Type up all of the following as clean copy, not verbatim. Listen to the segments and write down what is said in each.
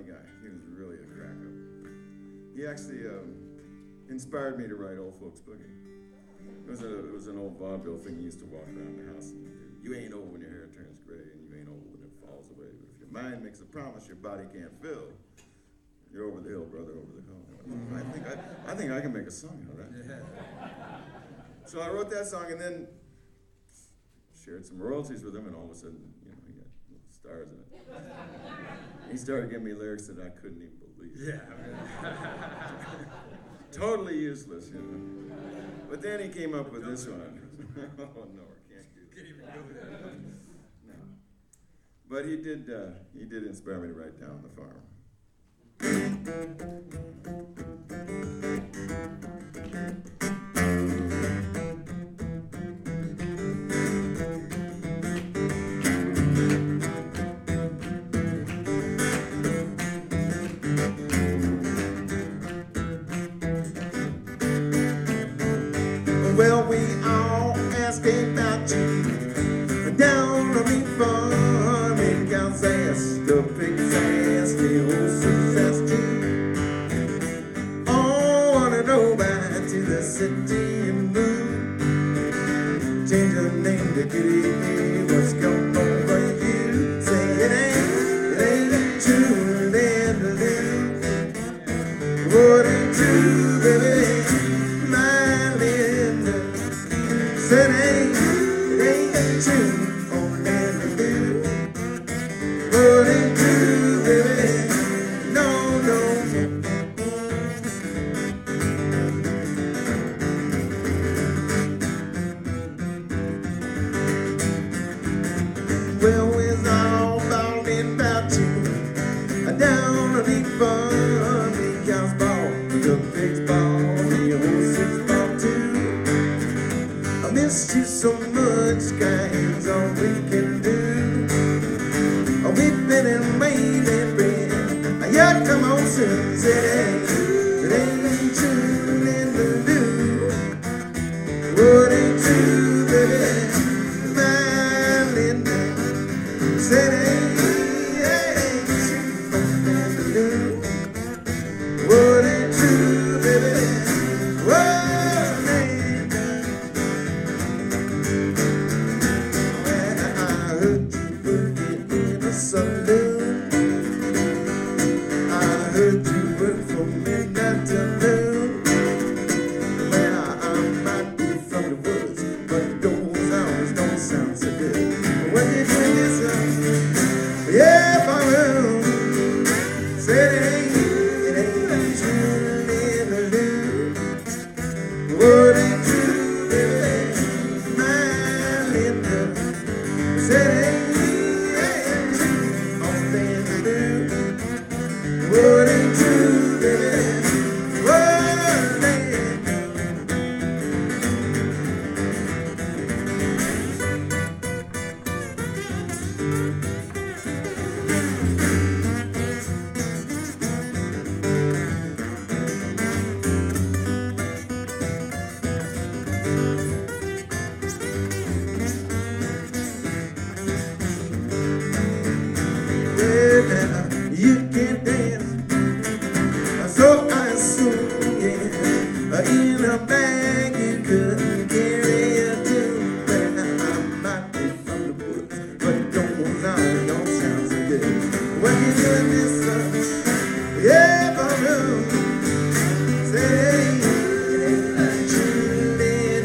funny guy. He was really a crack-up. He actually inspired me to write Old Folks Boogie. It was an old vaudeville thing he used to walk around the house and do. You ain't old when your hair turns gray, and you ain't old when it falls away. But if your mind makes a promise your body can't fill, you're over the hill, brother, over the hill. I think I can make a song out of that. Yeah. So I wrote that song and then shared some royalties with him, and all of a sudden, he got little stars in it. He started giving me lyrics that I couldn't even believe. Yeah. Totally useless, But then he came up with this one. Oh no, I can't do that. Can't even do that. No. But he did inspire me to write Down the Farm. Well, we all ask about you down on the farm. It counts ass, the pig's ass, the horse's ass too. All wanna know back to the city and move. Change your name to Kitty. What's going over you? Say it ain't true, then what ain't true, baby? Said it ain't true, oh man, but ain't true, baby, no. Well, it's all about you, down on the farm, the cow's ball, the pig's ball, the horse's ball too. I missed you so much, guys, all we can do. We've been and waiting, baby. Yeah, come on soon, say it ain't true, then do. What ain't true, baby, my Linda. Said it ain't true, then do. What ain't true, baby, what? Saloon. I heard you work from midnight till noon. Well, I might be from the woods, but those hours don't sound so good. When you do this, yeah, for real. Said it ain't true, never do. What ain't true, baby, my Linda. Said it ain't. What ain't true, baby? What ain't you can dance, so I assume, yeah, in a bag you couldn't carry a tune. Well, I might be from the woods, but don't sound so good. When you doing this, yeah, for real. Say it ain't true, then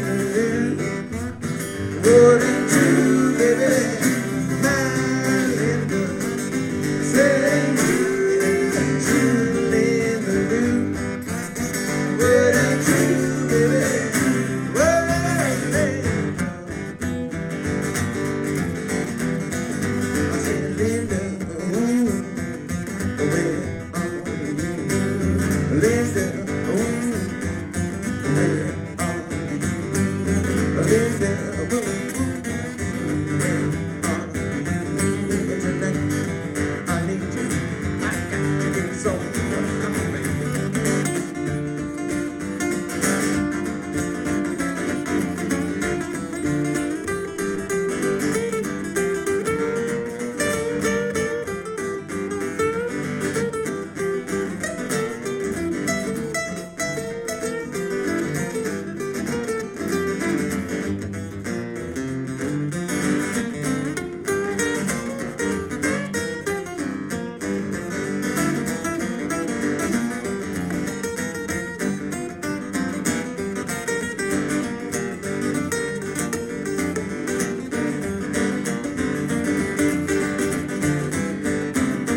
what ain't true, baby, my Linda. Say it ain't true, then what ain't true, baby, what ain't. I said, Linda, Linda, tonight I need you, I got to get some.